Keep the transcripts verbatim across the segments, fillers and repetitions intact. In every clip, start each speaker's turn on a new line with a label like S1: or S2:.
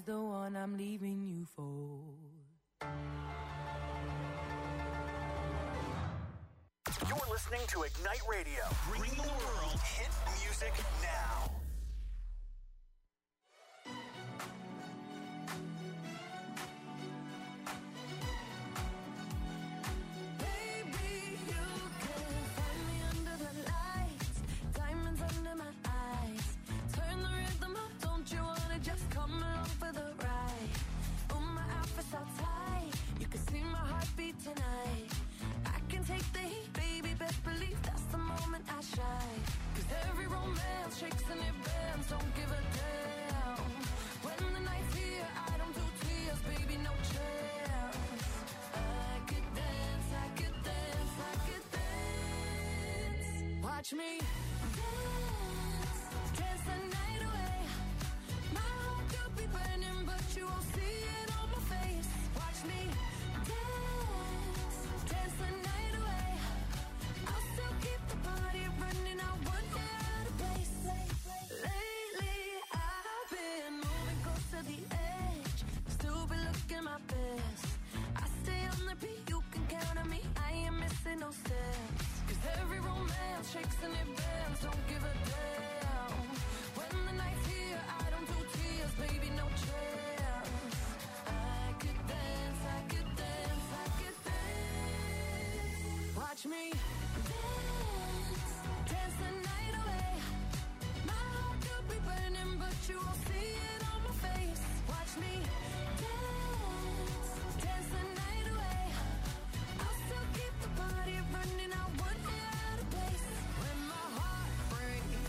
S1: is the one I'm leaving you for.
S2: You're listening to Ignite Radio, bringing the world hit music now.
S3: Tonight, I can take the heat, baby. Best believe that's the moment I shine. 'Cause every romance shakes and it bends. Don't give a damn. When the night's here, I don't do tears, baby. No chance. I could dance, I could dance, I could dance. Watch me dance, dance the night away. My heart could be burning, but you won't see it on my face. Watch me dance, dance the night away. I'll still keep the party running. I won't get out of place. Lately I've been moving close to the edge, still be looking my best. I stay on the beat, you can count on me. I ain't missing no steps. 'Cause every romance shakes and it bends. Don't give a damn. When the night's here, I don't do tears, baby. No chance. I could dance, I could dance, I could dance. Watch me dance, dance the night away. My heart could be burning, but you won't see it on my face. Watch me dance, dance the night away. I'll still keep the party running. I won't get out of place. When my heart breaks,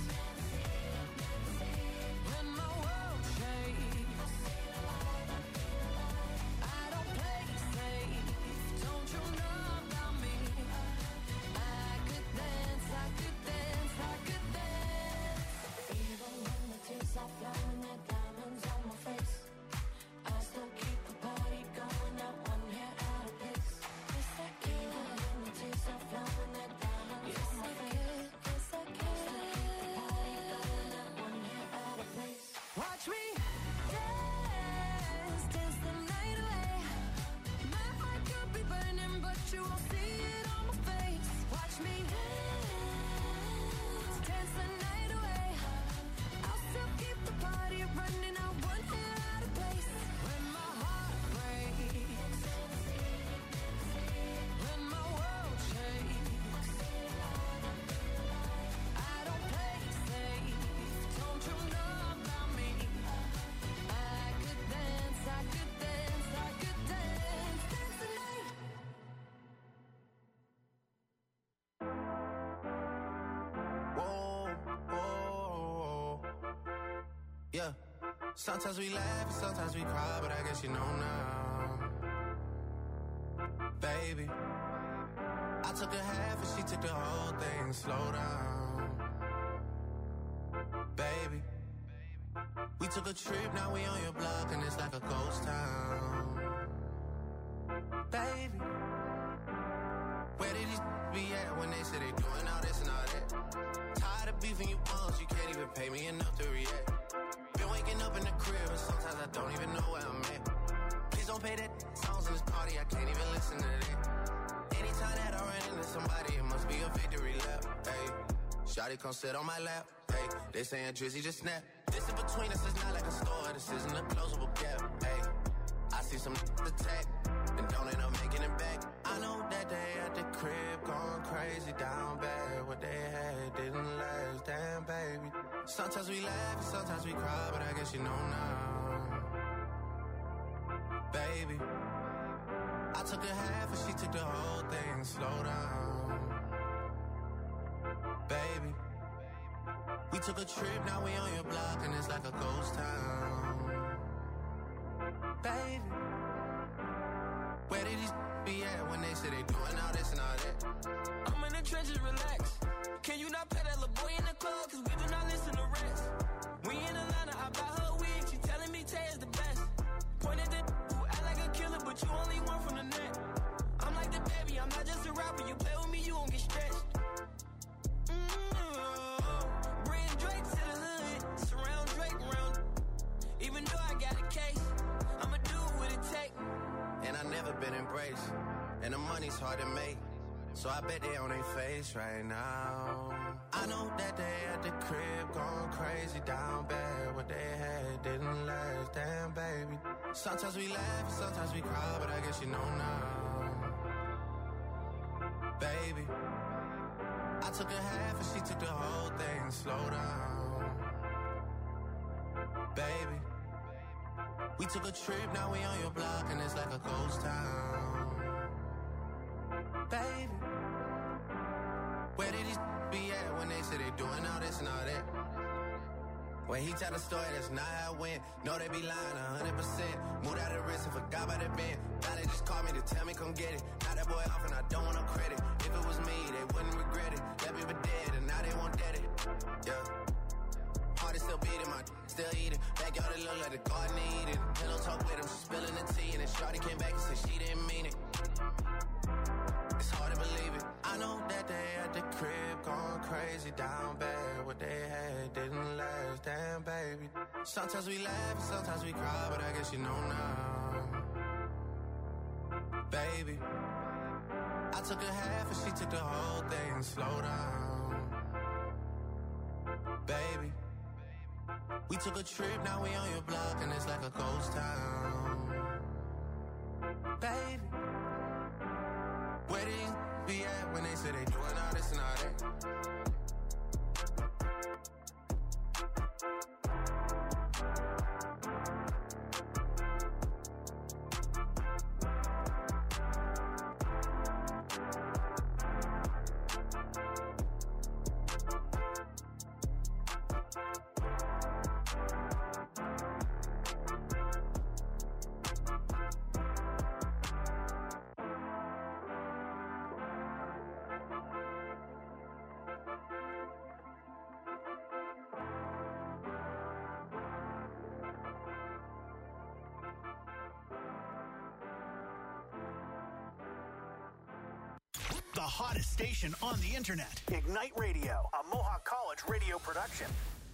S3: when my world shakes, I don't play safe. Don't you know about me? I could dance, I could dance, I could dance. Even when the tears are flowing, there diamonds on my face, I still keep the party going. Not one hair out of place. Yes, I can. Even when the tears are flowing, there diamonds on my face. Yes, I can. Still keep the party going. Not one hair out of place. Watch me dance, dance the night away. My heart could be burning, but you won't see it on my face. Watch me dance, dance the night away. I'll still keep the party running. I won't get out of place. When my heart breaks, when my world shakes, I don't play safe. Don't you know about me? I could dance, I could dance, I could dance, dance the night.
S4: Whoa, whoa, yeah. Sometimes we laugh and sometimes we cry, but I guess you know now, baby. I took a half and she took the whole thing. Slow down, baby. We took a trip, now we on your block and it's like a ghost town, baby. Where did these be at when they say they doing all this and all that? Tired of beefing you bums, you can't even pay me enough to react. Been waking up in the crib and sometimes I don't even know where I'm at. Please don't pay that songs in this party, I can't even listen to that. Anytime that I run into somebody, it must be a victory lap. Hey, shawty come sit on my lap. Hey, they saying Drizzy just snap. This in between us is not like a store, this isn't a closable gap. Hey, I see some attack and don't end up making it back. I know that they at the crib going crazy down bad. What they had didn't last, damn baby. Sometimes we laugh and sometimes we cry, but I guess you know now, baby. I took a half and she took the whole thing. Slow down, baby. We took a trip, now we on your block and it's like a ghost town, baby. Where did these be at when they say they doing all this and all that?
S5: I'm in the trenches, relax. Can you not pay that little boy in the club? Cause we do not listen to rats. We in Atlanta, I buy her wig. She telling me Tay is the best. Pointed at who act like a killer, but you only one from the net. I'm like the baby, I'm not just a rapper. You play with me, you gon' get stretched. Mm-hmm. Bring Drake to the hood, surround Drake around. Even though I got a
S4: been embraced. And the money's hard to make, so I bet they on their face right now. I know that they at the crib going crazy down bad. What they had didn't last, damn baby. Sometimes we laugh and sometimes we cry, but I guess you know now. Baby, I took a half and she took the whole thing. Slow down, baby. We took a trip, now we on your block and it's like a ghost town. Baby, where did these be at when they say they doing all this and all that? When he tell the story, that's not how it went. No, they be lying one hundred percent. Moved out of the wrist and forgot about the bend. Now they just call me to tell me come get it. Now that boy off and I don't want no credit. If it was me, they wouldn't regret it. That baby dead and now they won't dead it. Yeah. Heart is still beating, my still eating. Backyard it look like the garden eating. Pillow talk with him, she spilling the tea. And then shorty came back and said she didn't mean it. It's hard to believe it. I know that they at the crib going crazy down bad. What they had didn't last, damn baby. Sometimes we laugh and sometimes we cry, but I guess you know now. Baby, I took a half and she took the whole thing. Slow down, baby. We took a trip, now we on your block and it's like a ghost town. Baby, where did these be at when they say they doing all this and all that?
S2: The hottest station on the internet. Ignite Radio, a Mohawk College radio production.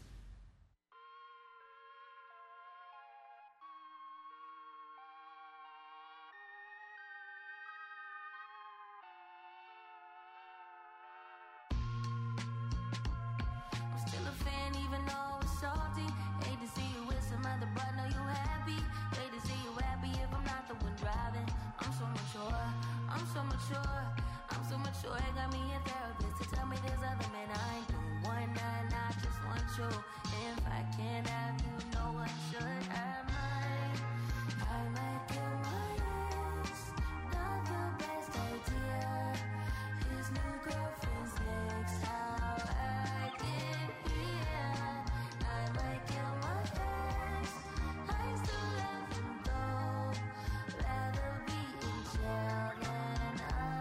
S3: I'm still a fan even though it's salty. Hate to see you with some other, but know you happy. Hate to see you happy if I'm not the one driving. I'm so mature, I'm so mature. I'm so mature, it got me a therapist to tell me there's other men I ain't doing one night, I just want you. If I can't have you, no one should. I might, I might kill my ex. Not the best idea. His new girlfriend's next. How I get here. I might kill my ex. I still love him though. Rather be in jail than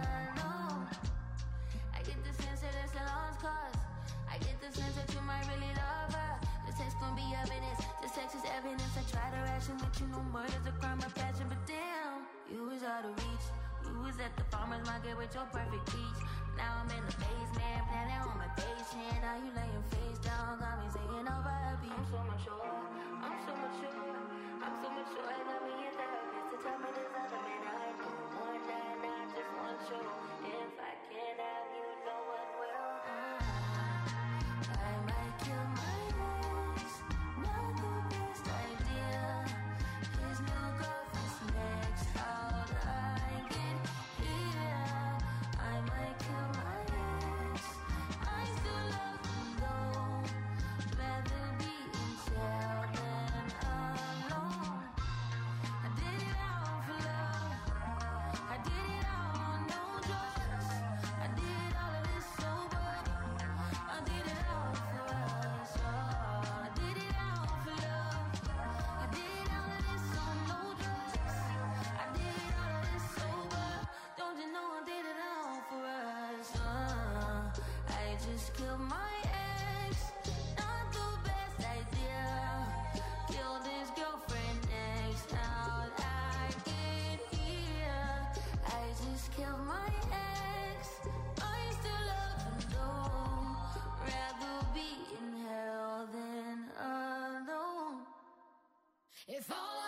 S3: I get the sense that it's a lost cause. I get the sense that you might really love her. This text gon' be evidence. This text is evidence. I try to ration with you, no murder's a crime of passion, but damn, you was out of reach. You was at the farmer's market with your perfect peach. Now I'm in the basement, planning on my patient. Now you laying face down, got me saying over a beat. I'm so mature, I'm so mature, I'm so mature. I got me a therapist to tell me there's other men I know. One night, I just want you. If I can't have you, no one will. I might kill my ex. Not the best idea. His new girlfriend's next. How'd I get here? I might kill my ex. I still love him though. Rather be in jail than alone.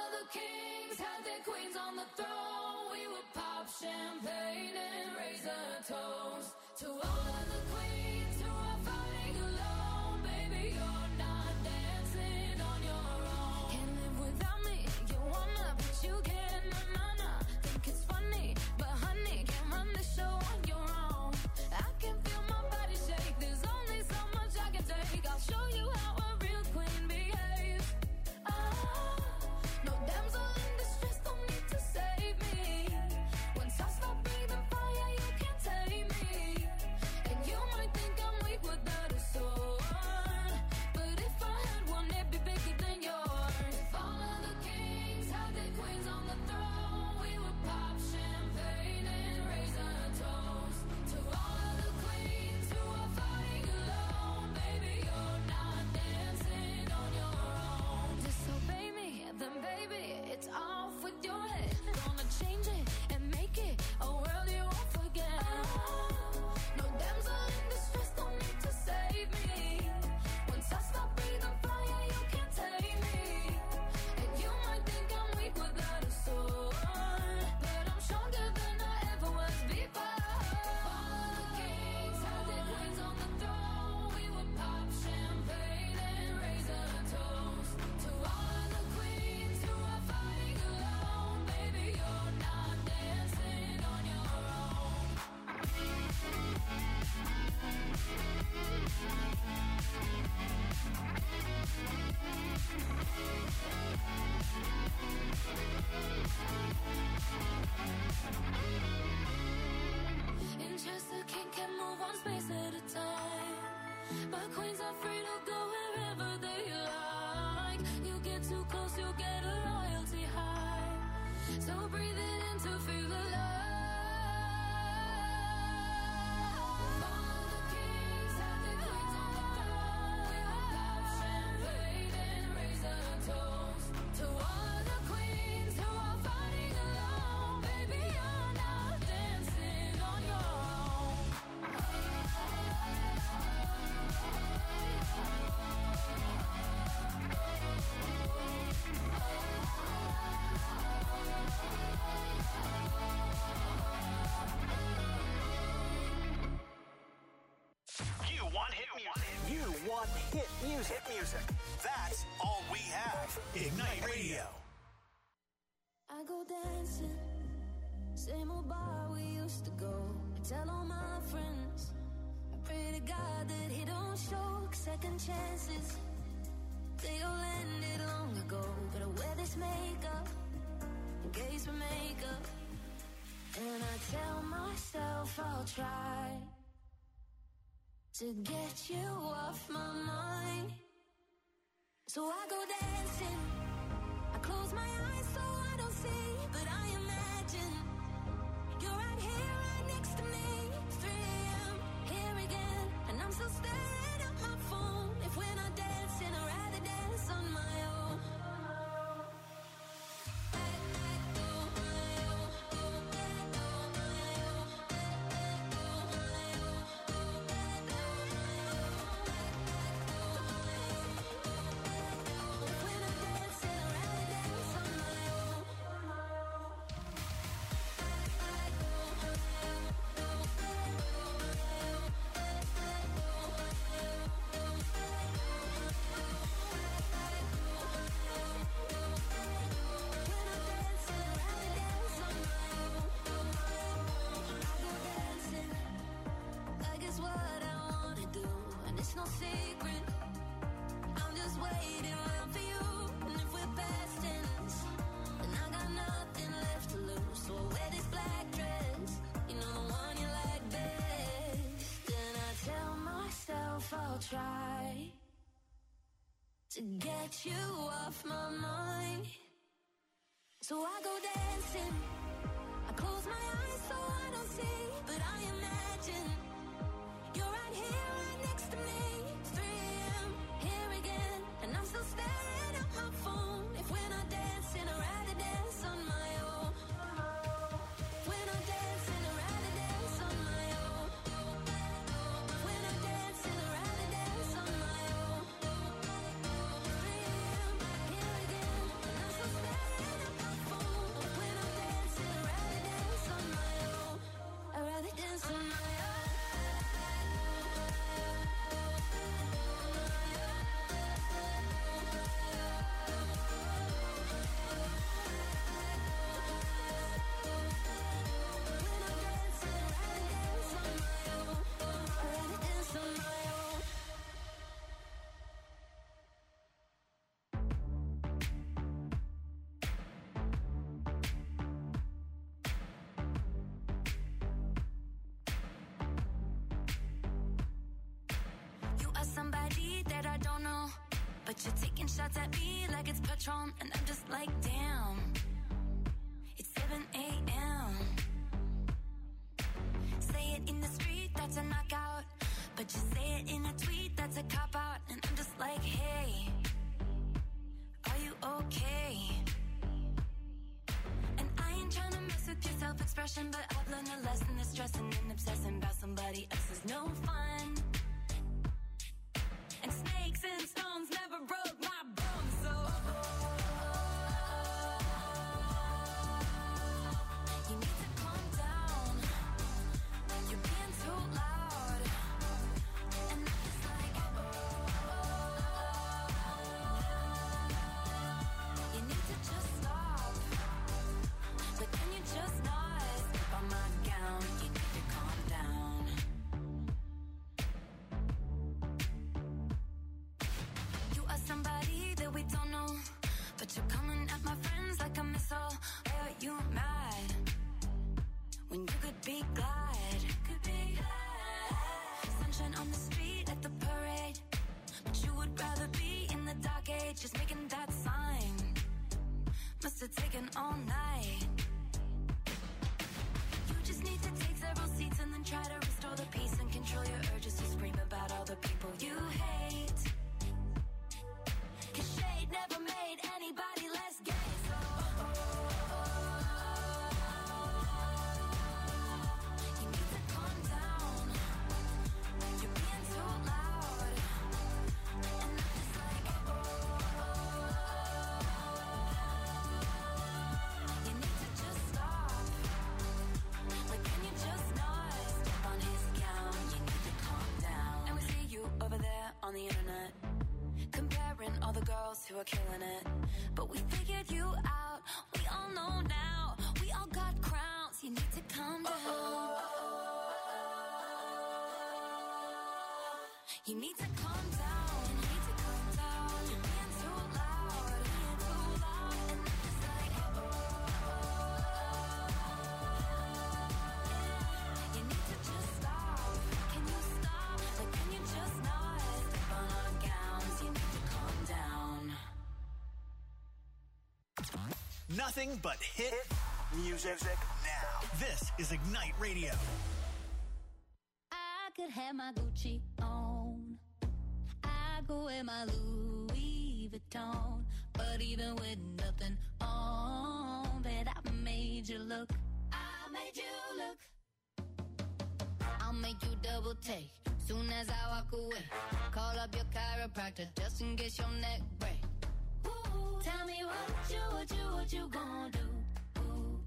S3: of the kings had their queens on the throne. We would pop champagne and raise a toast to all of the queens who are fighting alone. Baby, you're not dancing on your own. Can't live without me, you wanna, but you can't, na na na. Think it's funny, but honey, can't run the show on your own. I can feel my body shake, there's only so much I can take. I'll show you how a real queen behaves. Ah, no damsel in distress, don't need to save me. Once I stop breathing fire, you can't tame me. And you might think I'm weak without a sword, but if I had one, it'd be bigger than yours. If all of the kings had their queens on the throne, we would pop champagne and raise a toast to all of the queens who are fighting alone. Baby, you're not dancing on your own. Disobey me, then baby, it's off with your head. Gonna change it and make it a world you won't forget. No damsel in distress, don't need to save me. Once I stop breathing fire, you can't tame me. And you might think I'm weak without a sword, but I'm stronger than I ever was before. All the kings had their queens on the throne. We would pop champagne and raise a toast to all of the queens who are fighting alone. Baby, you're not dancing on your own. In Chester, king can move one space at a time, but queens are free to go wherever they like. You get too close, you get a loyalty high. So breathe it in to feel alive. All of the kings have their queens on the throne. We will pop champagne and raise a toast to all of the queens who are fighting alone. Baby, you're not dancing on your own.
S2: You want hit music. You want hit music. Hit music. That's all we have. Ignite Radio.
S3: I go dancing, same old bar we used to go. I tell all my friends, I pray to God that he don't show second chances. They all ended long ago, but I wear this makeup in case we make up. And I tell myself I'll try to get you off my mind. So I go dancing, I close my eyes so I don't see, but I imagine you're right here, right next to me. three a.m. here again, and I'm still staring at my phone. If we're not dancing, I'd rather dance on my own. It's no secret, I'm just waiting around for you. And if we're past tense, then I got nothing left to lose. So I wear this black dress, you know the one you like best. And I tell myself I'll try to get you off my mind. So I go dancing, I close my eyes so I don't see, but I imagine you're right here, right next to me. three a.m. here again, and I'm still staring at my phone. If we're not dancing, I'd rather dance on my own. If we're not dancing, I'd rather dance on my own. If we're not dancing, I'd rather dance on my own. three a.m. here again, and I'm still staring But you're taking shots at me like it's Patron, and I'm just like, damn. It's seven a.m. Say it in the street, that's a knockout. But you say it in a tweet, that's a cop-out. And I'm just like, hey, are you okay? And I ain't trying to mess with your self-expression, but I've learned a lesson that stressing and obsessing about somebody else is no fun. And snakes and stones never broke my bones, so you need to calm down. You're being too loud. And I'm just like, you need to just stop. But can you just not step on my gown? You need to calm down. You are somebody that we don't know, but you're coming at my friends like a missile. Why are you mad when you could be glad? Could be glad. Sunshine on the street at the parade, but you would rather be in the dark age, just making that sign. Must have taken all night. You just need to take several seats and then try to restore the peace and control your urges to scream about all the people you hate. Cause shade never made anybody less gay, so you need to calm down. You're being too loud. And I'm just like, you need to just stop. Like, can you just not step on his gown? You need to calm down. And we see you over there on the internet, comparing all the girls who are killing it. But we figured you out. We all know now. We all got crowns. You need to calm down. You need to calm down. You need to calm down. You're being too loud. Being too loud. And I'm just like, you need to just stop. Can you stop? Like, can you just not step on our gowns? You need to calm down.
S2: Nothing but hit music now. This is Ignite Radio.
S6: I could have my Gucci on. I go wear my Louis Vuitton. But even with nothing on, bet I made you look. I made you look. I'll make you double take soon as I walk away. Call up your chiropractor just in case your neck break. Ooh, tell me what you, what you, what you gonna do? Ooh.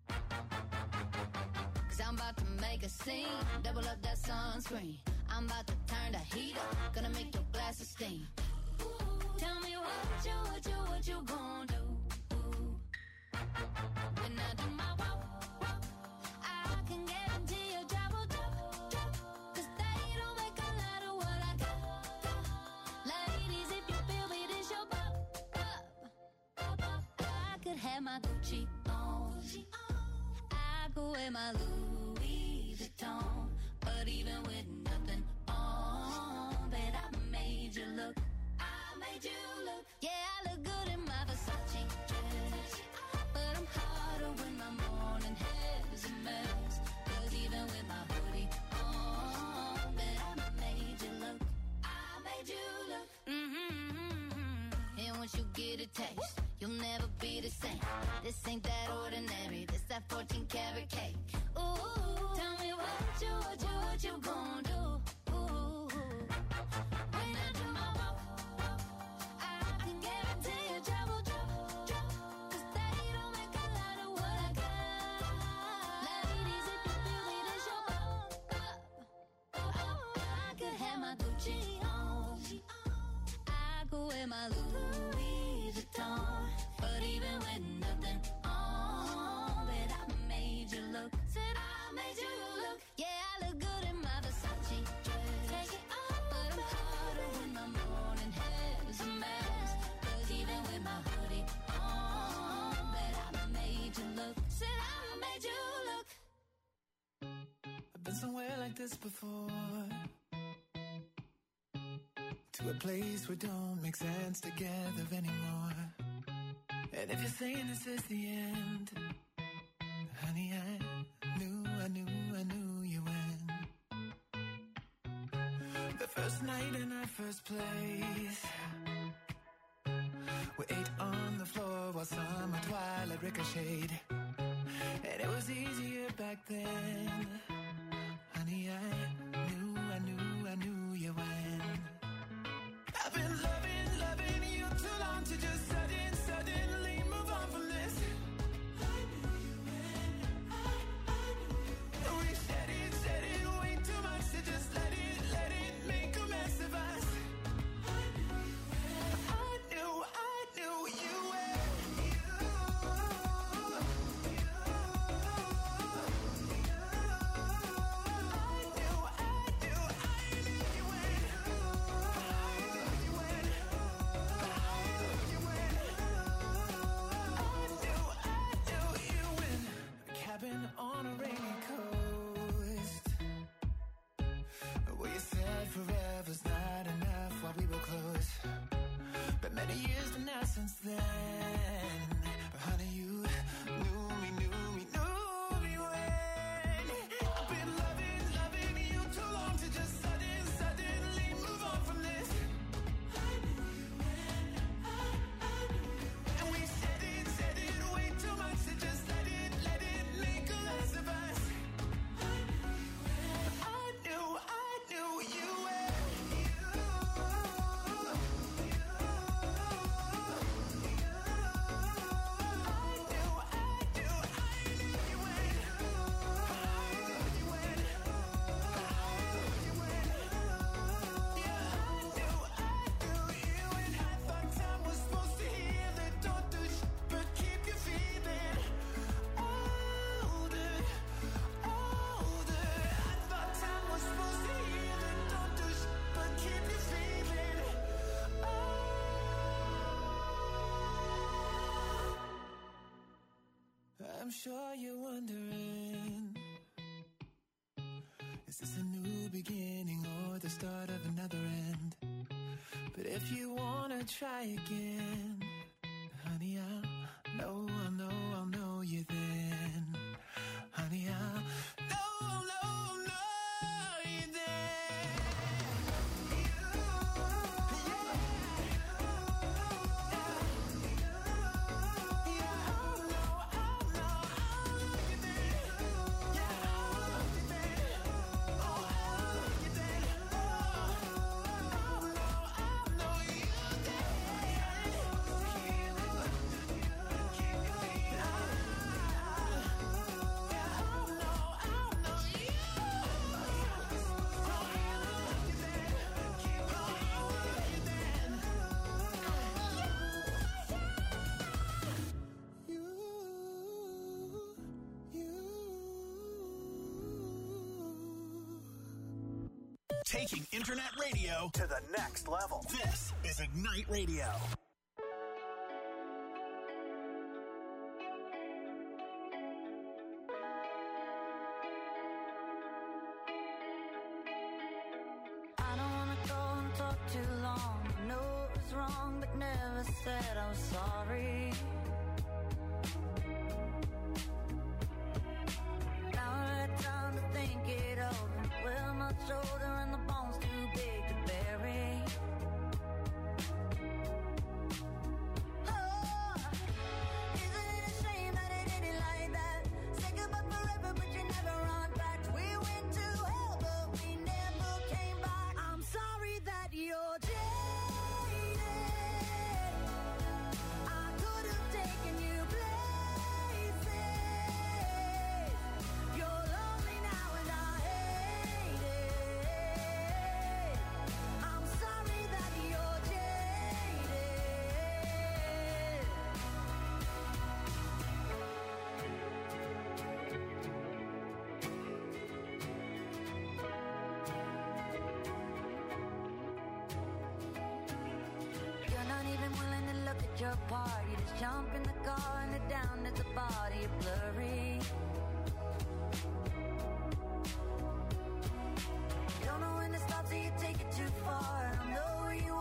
S6: Cause I'm about to make a scene, double up that sunscreen. I'm about to turn the heat up, gonna make your glasses steam. Ooh, tell me what you, what you, what you gonna do? Ooh. When I do my walk, walk, I can guarantee your job will drop, drop. Cause they don't make a lot of what I got, got. Ladies, if you feel me, this your pop, pop, pop. I could have my Gucci on. I go wear my Louis Vuitton. But even with nothing on, bet I made you look. I made you look. Yeah, I look good in my Versace dress. But I'm hotter when my morning hair is a mess. Cause even with my hoodie on, bet I made you look. I made you look. Mm-hmm. And once you get a taste, you'll never be the same. This ain't that ordinary. This that fourteen karat cake. Ooh, tell me what you, what you, what you gonna do? Ooh, when I do my walk, I can guarantee your job will drop, drop. Cause they don't make a lot of what I got. Ladies, if you feel me, this your pop, pop, pop. I could have my Gucci on. I go wear my Louis Vuitton. But even with nothing on, bet I made you look. Said I made you look. Yeah, I look good in my Versace dress. Take it off, but I'm hotter when my morning hair is a mess. Cause even with my hoodie on, bet I made you look. Said I made you look.
S5: I've been somewhere like this before.
S7: to a place where don't make sense together anymore. And if you're saying this is the end, honey, I knew, I knew, I knew you when the first night in our first place, we ate on the floor while summer twilight ricocheted. And it was easier back then, honey, I knew, I knew, I knew you when I've been loving, loving you too long to just sudden, suddenly move on from this. I knew you when, I, I knew you when. We said it, said it way too much to just let it, let it make a mess of us. I knew you when, I knew, I knew you when. On a rainy coast, where you said forever's not enough while we were close. But many years been now since then. But honey, you knew me, knew me, knew me when I've been loving, loving you too long to just sudden, suddenly move on from this. I knew you when, I, I knew you when. And we said it, said it way too much to just let it, let it make a mess of us. I knew you when, I knew, I knew you when. I'm sure you're wondering, is this a new beginning or the start of another end? But if you wanna try again, honey, I'll know, I'll know, I'll know you then. Honey, I'll know, I'll know, I'll know you then.
S2: Taking internet radio to the next level. This is Ignite Radio.
S3: I don't wanna go and talk too long. I know it was wrong, but never said I was sorry. Now I had time to think it over. Well, my shoulder and the bones too big to bury. Oh, isn't it a shame that it ended like that? Say goodbye forever, but you never run back. We went to hell, but we never came back. I'm sorry that you're jaded. I could have taken you places. You're lonely now and I hate it. I'm sorry that you're jaded. You're not even willing to look at your part. You just jump in the car and head down at the body. You're blurry. You don't know when to stop till you take it too far. I know where you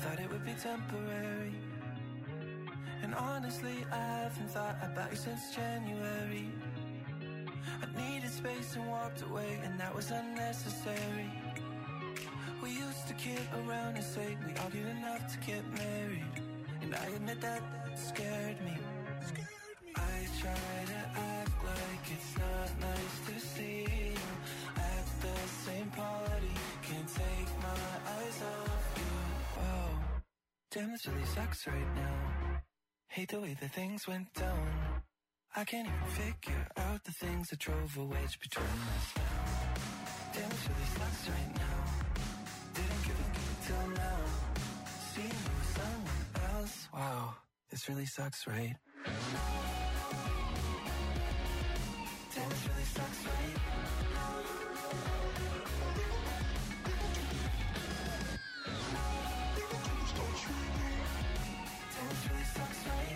S7: thought it would be temporary. And honestly, I haven't thought about you since January. I needed space and walked away, and that was unnecessary. We used to kid around and say we argued enough to get married, and I admit that scared me. I try to act like it's not nice to see you at the same party. Can't take my eyes off you. Wow, damn, this really sucks right now. Hate the way that things went down. I can't even figure out the things that drove a wedge between us now. Damn, this really sucks right now. Didn't give a fuck till now. Seeing you with someone else. Wow, this really sucks, right? Damn, this really sucks, right? Damn, this really sucks, right?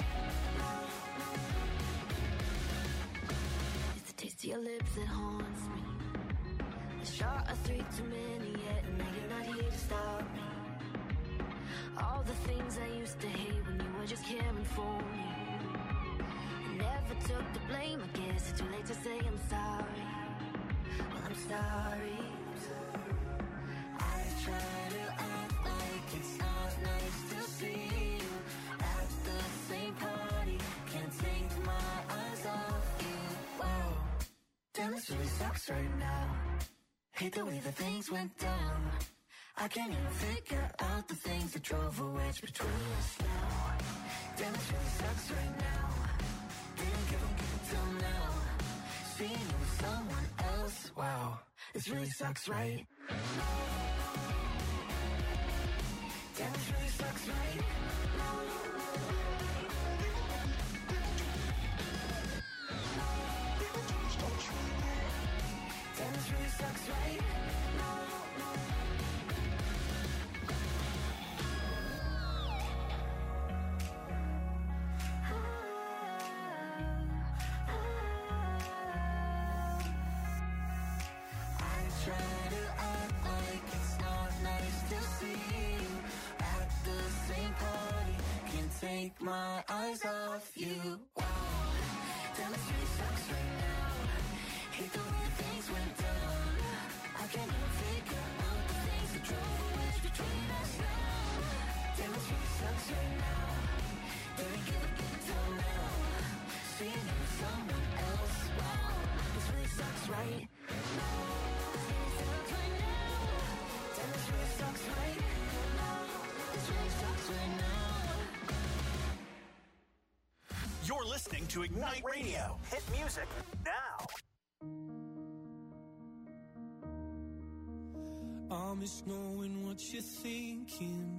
S3: It's the taste of your lips that haunts me. The shot of three too many yet, and now you're not here to stop me. All the things I used to hate when you were just caring for me. I never took the blame, I guess it's too late to say I'm sorry. Well, I'm sorry.
S7: I try to act like it's not nice to see you at the same party. Can't take my eyes off you. Wow, damn, this really sucks right now. Hate the way that things went down. I can't even figure out the things that drove a wedge between us now. Damn, this really sucks right now. Didn't give a fuck till now. Seeing you with someone else. Wow, this really sucks, right? Damn, this really sucks, right? Damn, this really sucks, right? Take my eyes off you. Wow, damn, this really sucks right now. Hate the way things went down. I can't even figure out the things that drove a wedge between us now. Damn, this really sucks right now. Didn't give a fuck till now. Seeing you with someone else. Wow, this really sucks right now. Damn, this really sucks right now. This really sucks right now.
S2: You're listening to Ignite Radio. Hit music now.
S8: I miss knowing what you're thinking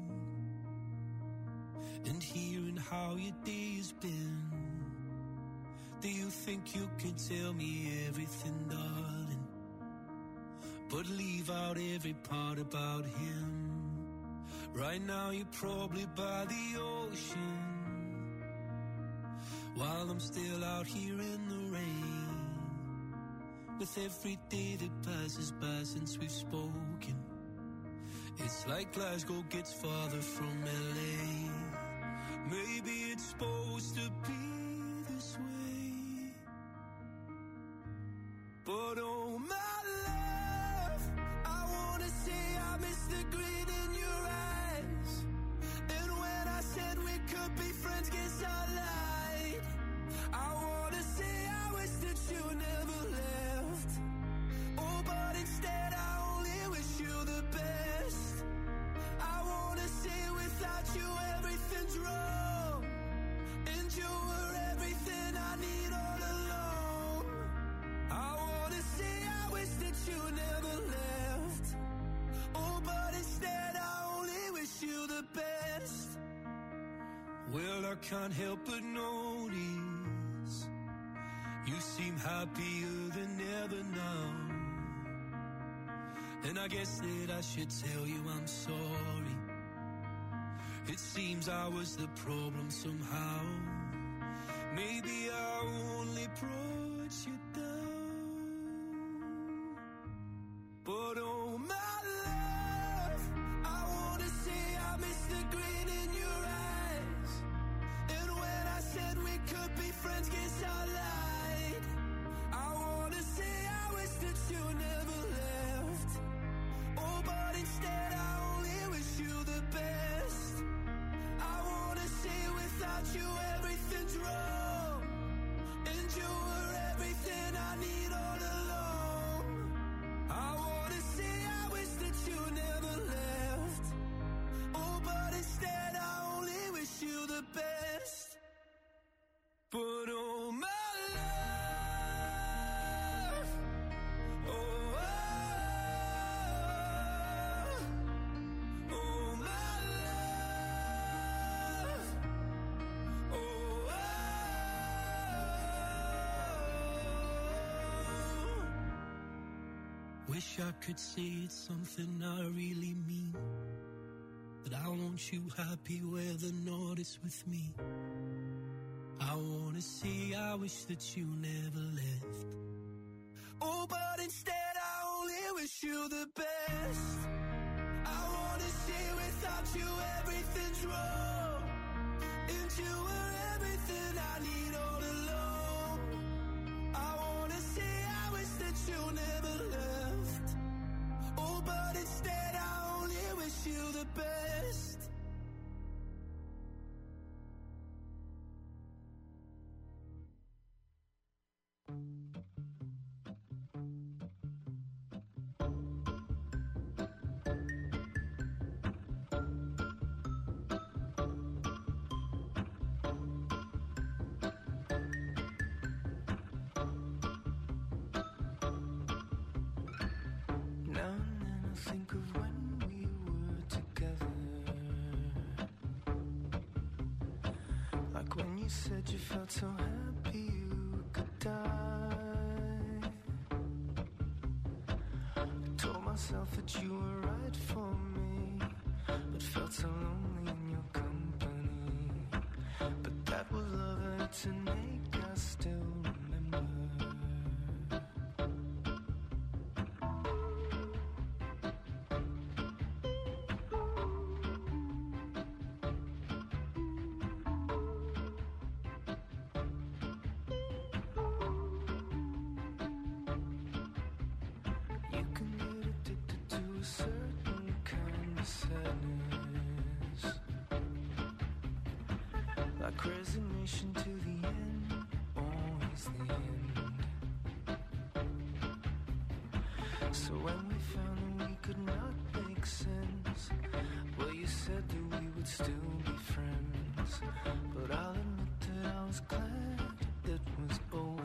S8: and hearing how your day's been. Do you think you can tell me everything, darling, but leave out every part about him? Right now you're probably by the ocean, while I'm still out here in the rain. With every day that passes by since we've spoken, it's like Glasgow gets farther from L A. Maybe it's supposed to be this way, but oh my love, I wanna say I miss the grin in your eyes. And when I said we could be friends, guess I lied. I wanna say I wish that you never left. Oh, but instead I only wish you the best. I wanna say without you everything's wrong, and you were everything I need all along. I wanna say I wish that you never left. Oh, but instead I only wish you the best. Well, I can't help but notice you seem happier than ever now. And I guess that I should tell you I'm sorry. It seems I was the problem somehow. Maybe I only brought you down. But oh my love, I wanna say I miss the great
S9: Wish I could say it's something I really mean, that I want you happy where the north is with me. I wanna say I wish that you never left.
S8: Oh, but instead I only wish you the best. I wanna say without you everything's wrong, and you were everything I need all along. I wanna say I wish that you never left. Oh, but instead I only wish you the best.
S7: Think of when we were together, like when you said you felt so happy you could die. I told myself that you were right for me, but felt so lonely in your company. But that was love and it's an ache I still remember. Like resignation to the end, always the end. So when we found that we could not make sense, well, you said that we would still be friends. But I'll admit that I was glad it was over.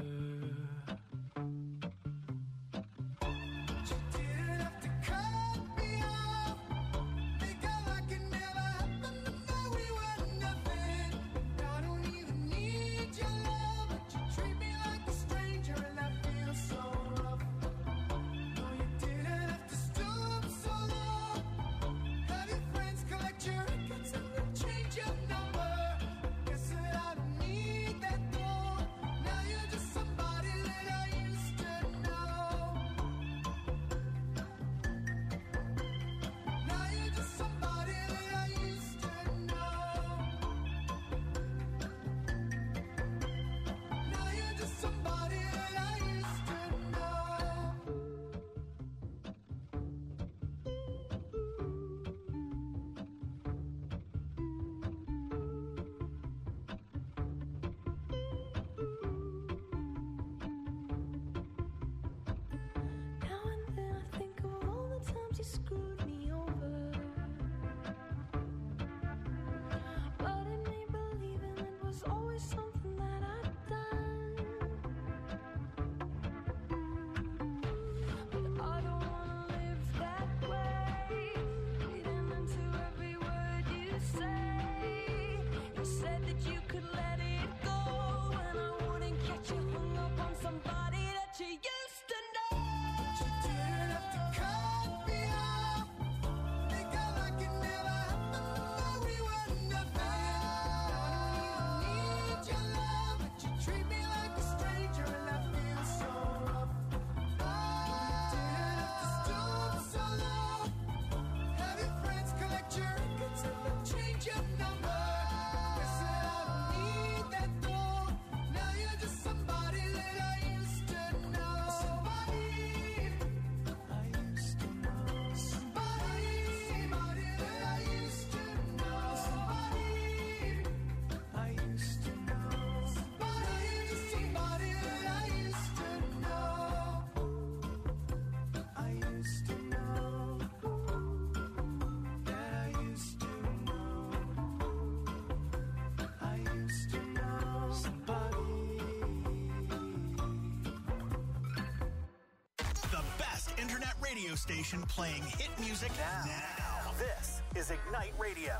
S2: Radio station playing hit music now. now. This is Ignite Radio.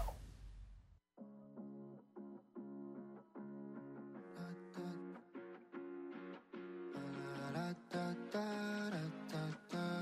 S7: Da, da, da, da, da, da.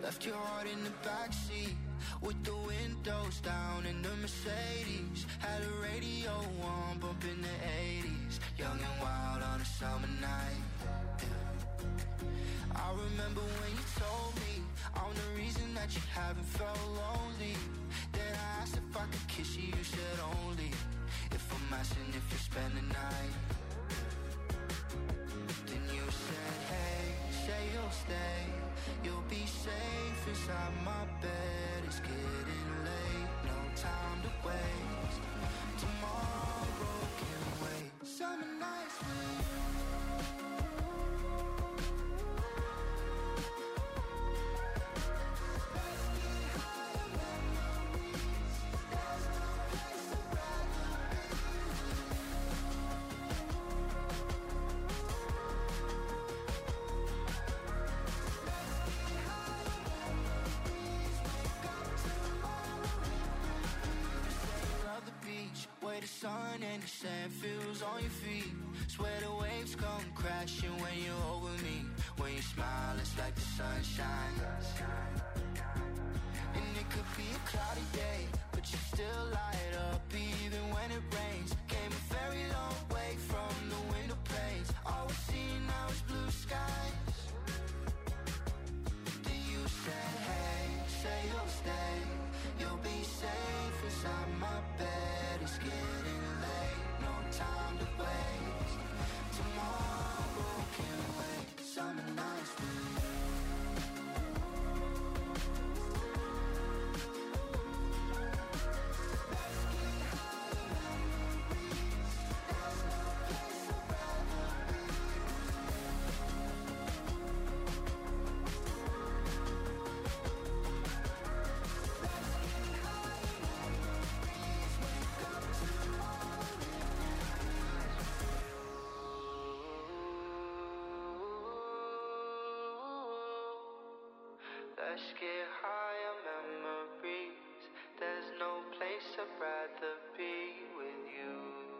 S10: Left your heart in the backseat with the windows down in the Mercedes. Had a radio on, bumping the eighties. Young and wild on a summer night. Yeah. I remember when you told me I'm the reason that you haven't felt lonely. Then I asked if I could kiss you, you said only if I'm asking if you spend the night. Then you said, hey, say you'll stay. You'll be safe inside my bed. It's getting late, no time to waste. Tomorrow can wait. Summer nights with you. The sun and the sand feels on your feet. Swear the waves come crashing when you're over me. When you smile, it's like the sunshine. And it could be a cloudy day, but you still light up even when it rains. Came a very long way from the window panes. All we see now is blue skies. Then you said, hey, say you'll stay. You'll be safe inside my bed. It's getting late, no time to waste. Tomorrow can wait. Summer nights with you. Let's get higher memories. There's no place I'd rather be Let's get higher memories. There's no place I'd rather be with you.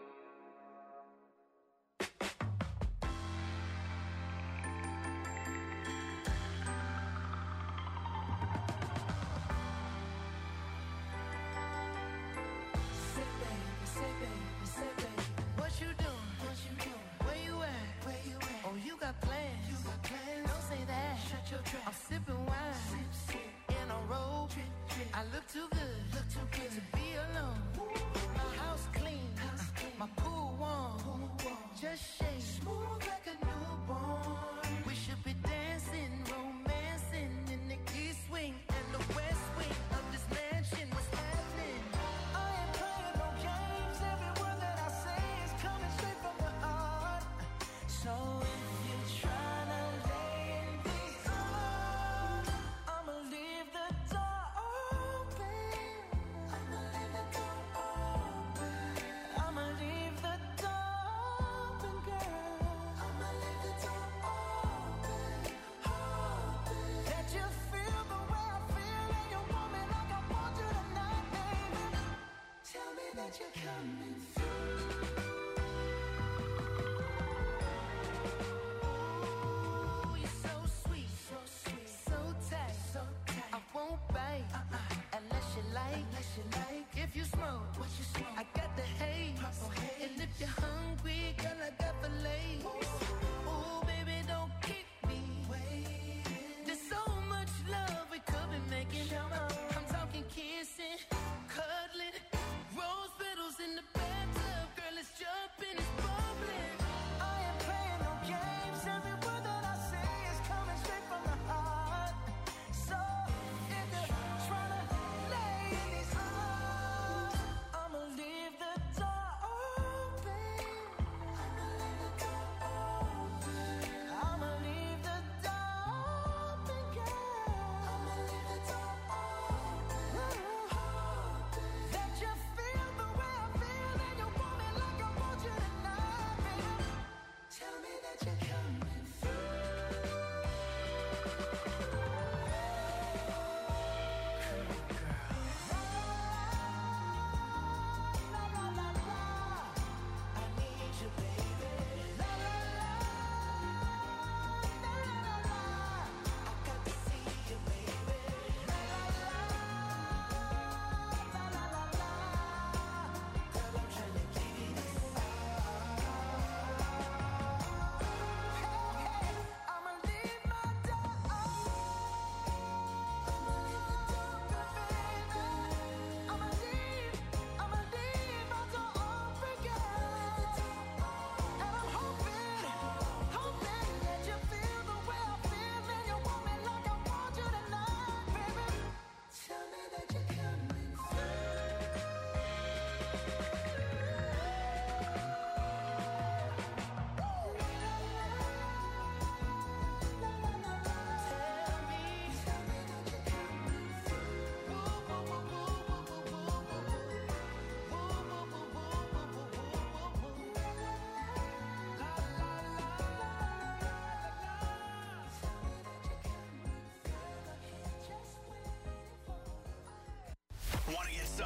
S3: Say baby, say baby, say baby, what you doing? What you doing? Where you at? Where you at? Oh, you got plans? You got plans? Don't say that. Shut your trap. I'm sipping wine, sip, sip. In a robe. Drip, drip. I look too good, look too good to be alone. My house clean, house clean. My pool warm, pool warm. Just shake smooth like a newborn. We should be dancing, romancing in the east wing and the west wing of this mansion. What's happening? I ain't playing no games. Every word that I say is coming straight from the heart. So if you're trying to lay in these arms, I'ma leave the door open. I'ma leave the door open. I'ma leave the door open, girl. I'ma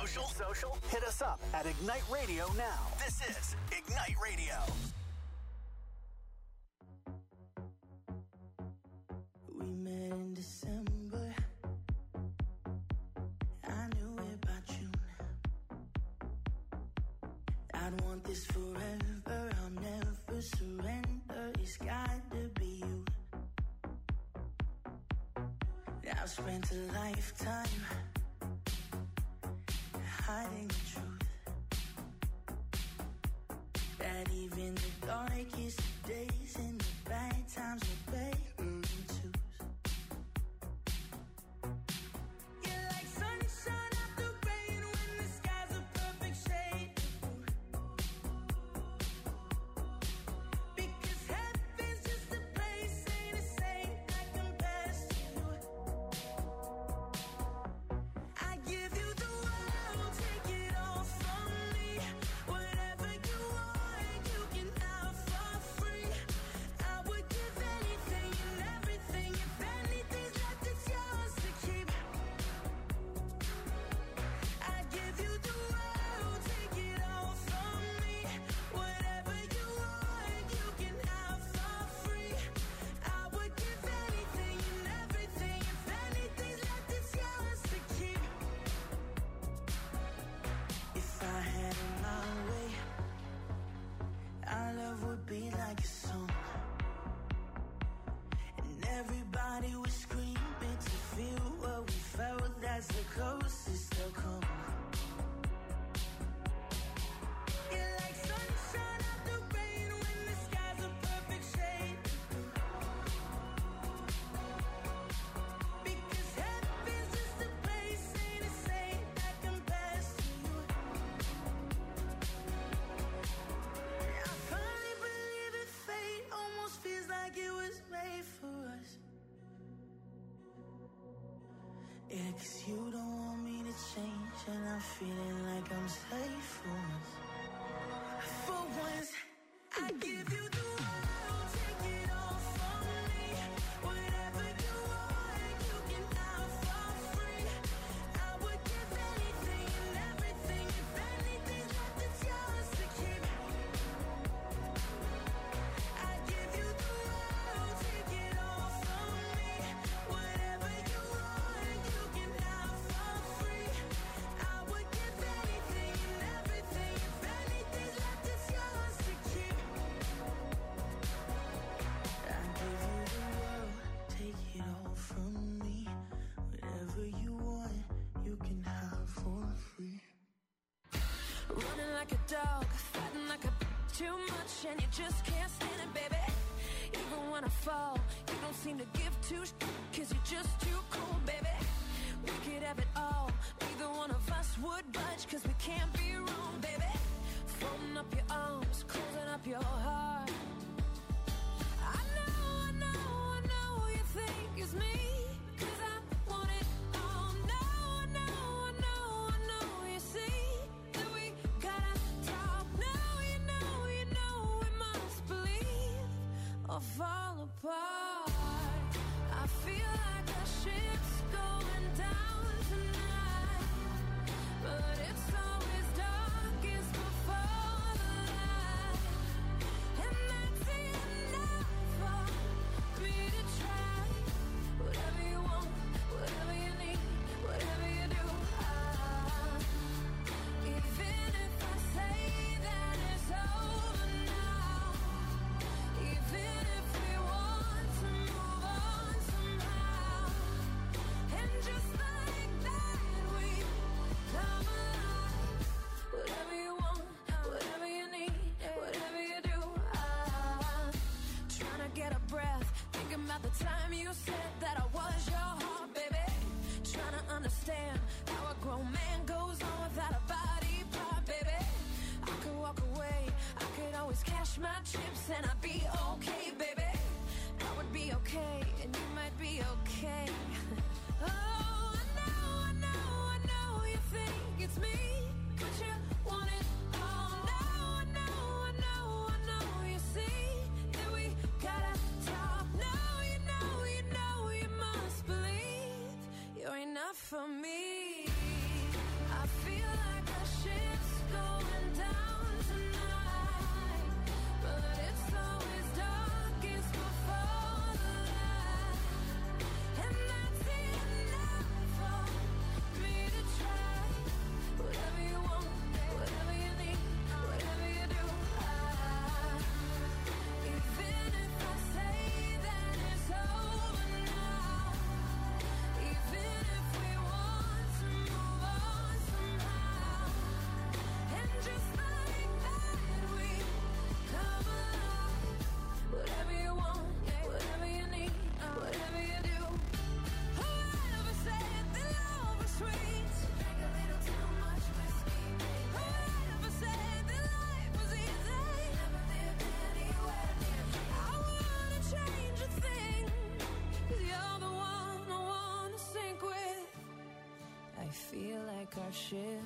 S2: social? Social? Hit us up at Ignite Radio now. This is Ignite Radio.
S7: We met in December. I knew it by June. I'd want this forever. I'll never surrender. It's got to be you. I've spent a lifetime hiding the truth, that even the darkest days and the bad times are better than twos. You're like sunshine after rain when the sky's a perfect shade of blue. Because heaven's just a place, ain't a saint that compares to you. I give you the world, take it all from me. Whatever you want, you can have for free. I would give anything and everything. If anything's left, it's yours to keep. I give you the world, take it all from me. Whatever you want, you can have for free. I would give anything and everything. If anything's left, it's yours to keep. If I had it my way, our love would be like a song, and everybody would scream it to feel what we felt. That's the closest they'll come. You're like sunshine after rain when the sky's a perfect shade of blue. Because heaven's just a place, ain't a saint that compares to you. I finally believe in fate, almost feels like it was made for us. Yeah, 'cause you don't want me to change, and I'm feeling like I'm safe for once. For once, I give you the world, take it all from me. Whatever you want, you can have for free. I would give anything and everything. If anything's left, it's yours to keep. I give you the world, take it all from me. Whatever you want, you can have for free. I would give anything and everything. If anything's left, it's yours to keep. I give you the world, take it all from me. Whatever you want, you can have for free.
S3: Running like a dog, fighting like a b- too much, and you just can't stand it, baby. Even when I fall, you don't seem to give two sh- cause you're just too cool, baby. We could have it all, neither one of us would budge, cause we can't be wrong, baby. Folding up your arms, closing up your heart. I know, I know, I know you think it's me, cause I want it all. No, I know, I know, I know you see that we gotta talk. No, you know, you know we must believe or fall apart. I feel like our ship's going down tonight, but it's always darkest before the light, and that's enough for me to try. Whatever you want, whatever you need, whatever you do, I, even if I say that it's over now, even if we want to move on somehow, and just like that we come alive. Whatever you want, whatever you need, whatever you do, I'm trying to get a breath, thinking about the time you said that I was your heart, baby. Trying to understand how a grown man goes on without a body part, baby. I could walk away, I could always cash my chips, and I'd be okay, baby. I would be okay, and you might be okay. Oh, I know, I know, I know you think it's me, but you want it all. No, I know, I know, I know you see that we gotta talk. No, you know, you know, you must believe you're enough for me. I feel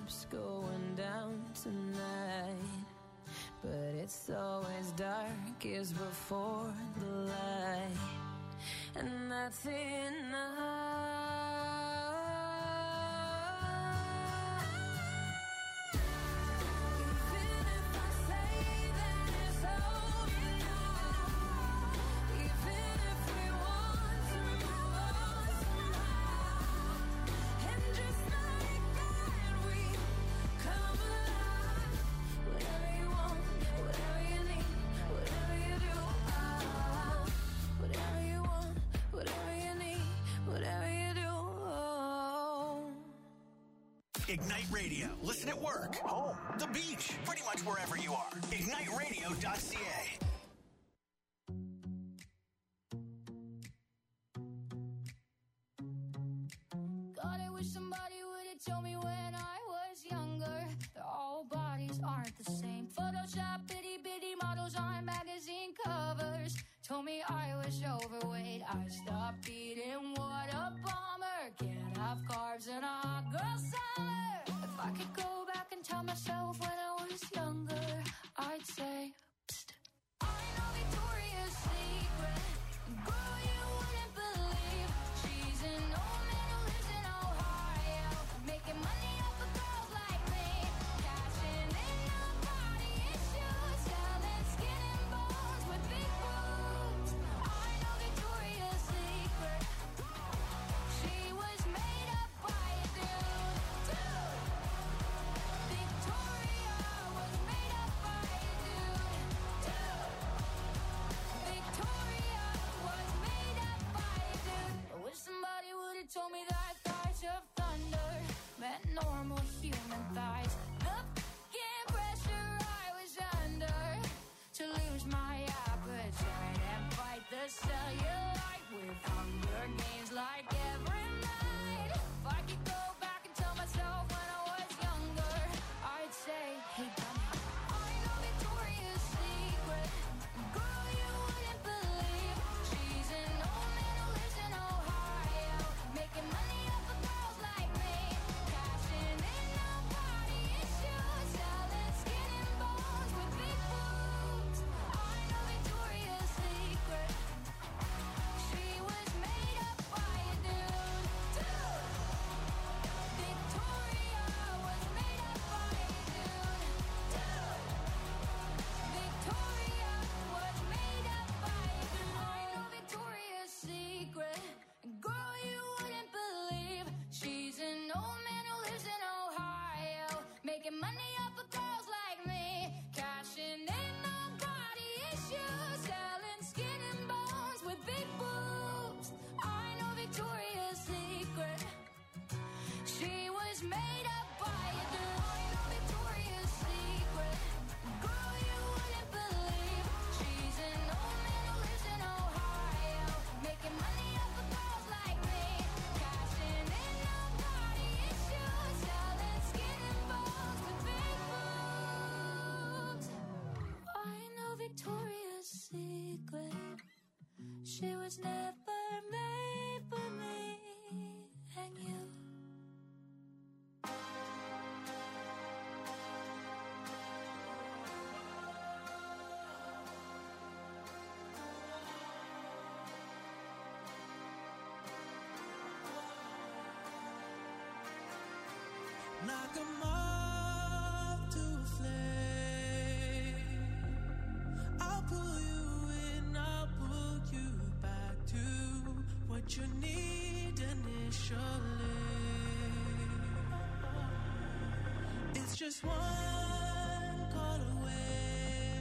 S1: ships going down tonight, but it's always darkest before the light, and that's enough.
S2: Ignite Radio. Listen at work, home, the beach, pretty much wherever you are. ignite radio dot c a.
S6: God, I wish somebody would have told me when I was younger that all bodies aren't the same. Photoshop bitty bitty models on magazine covers told me I was overweight. I stopped eating, what a bummer. Can't have carbs in a hot girl summer. If I could go back and tell myself when I was younger, I'd say, psst, I know Victoria's Secret. Girl, you wouldn't believe she's an old man who lives in Ohio, making money off of girls like me, cashing in on body issues, selling skin and bones with big boobs. I know Victoria's Secret. She was made up by a dude, dude. Victoria was made up by a dude, dude. Victoria was made up by a dude. I wish somebody would have told me that thighs of thunder meant normal human thighs. The f***ing pressure I was under to lose my appetite and fight the cellulite with Hunger Games like every night. If I could go back and tell myself when I was younger, I'd say, hey, dummy, I know Victoria's Secret. Girl, you wouldn't believe she's an old man who lives in Ohio, making money off of girls like me, cashing in on body issues, selling skin and bones with big boobs. I know Victoria's Secret. She was made up by a dude, dude. Victoria was made up by a dude, dude. Victoria was made up by a dude. I know Victoria's Secret. Girl, you wouldn't believe she's an old man who lives in Ohio, making money off of girls like me, cashing in on body issues, selling skin and bones with big boobs. I know Victoria's Secret. She was made up by a dude. I know Victoria's Secret. Girl, you wouldn't believe she's an old man who lives in Ohio, making money off of girls like me, cashing in on body issues, selling skin and bones with big boobs. I know Victoria's Secret. She was never made for me and you.
S9: Like a moth to a flame, I'll pull you in, I'll pull you back to what you need initially. It's just one call away,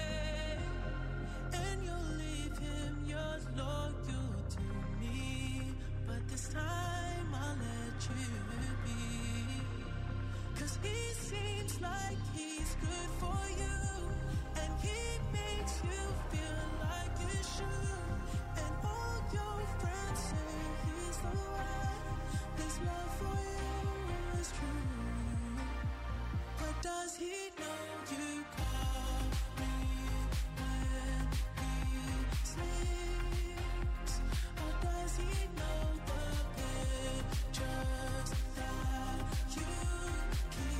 S9: and you'll leave him, yours loyal to me. But this time I'll let you be. Cause he seems like he's good for you, and he makes you feel like you should. And all your friends say he's the one. This love for you is true. But does he know you call me when he sleeps? Or does he know the pictures that you keep?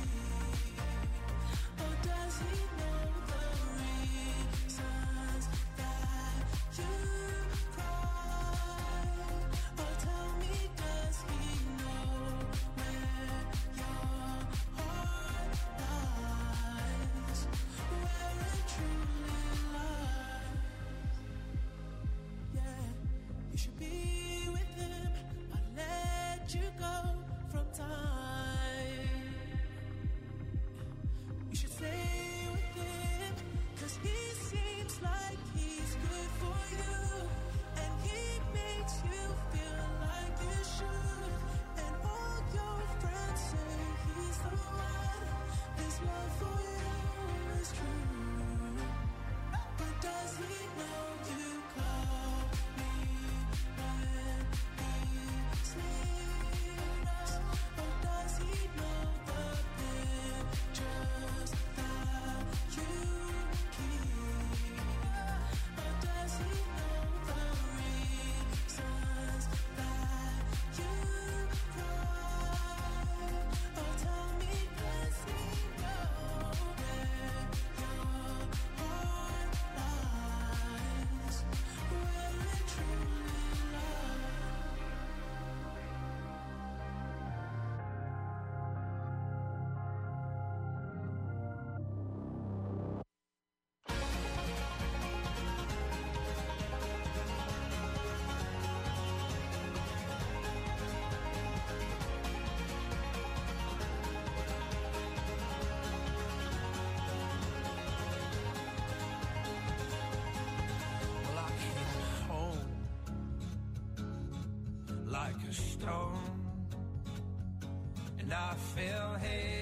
S11: a stone, and I fell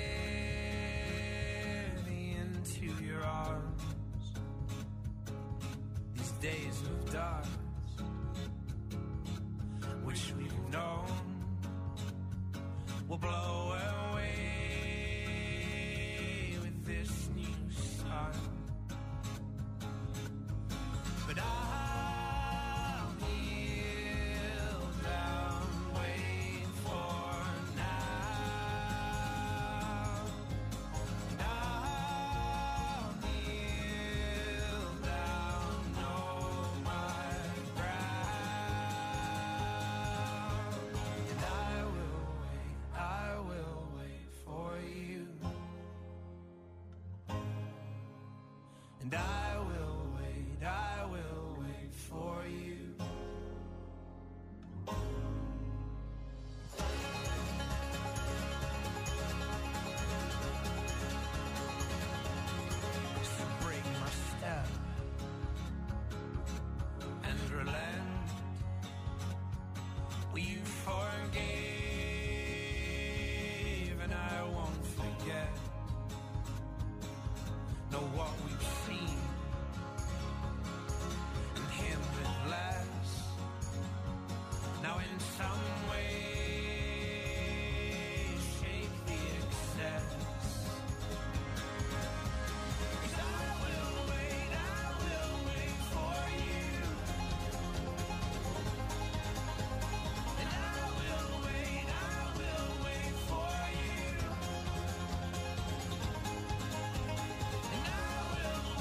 S11: heavy into your arms. These days of dark, which we've known, will blow away with this new sun. But I'll kneel down, wait for now. And I'll kneel down, know my ground. And I will wait, I will wait for you. And I